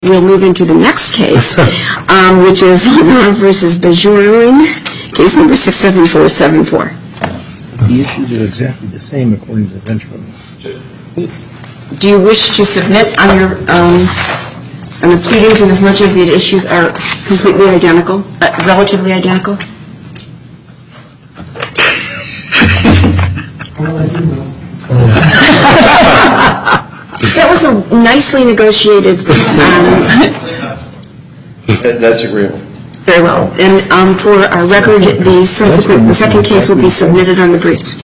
We'll move into the next case, which is Lamar versus Bajourian, case number 67474. The issues are exactly the same according to the bench ruling. Do you wish to submit on your on the pleadings in as much as the issues are completely identical, relatively identical? That was a nicely negotiated. That's agreeable. Very well. And for our record, the second case will be submitted on the briefs.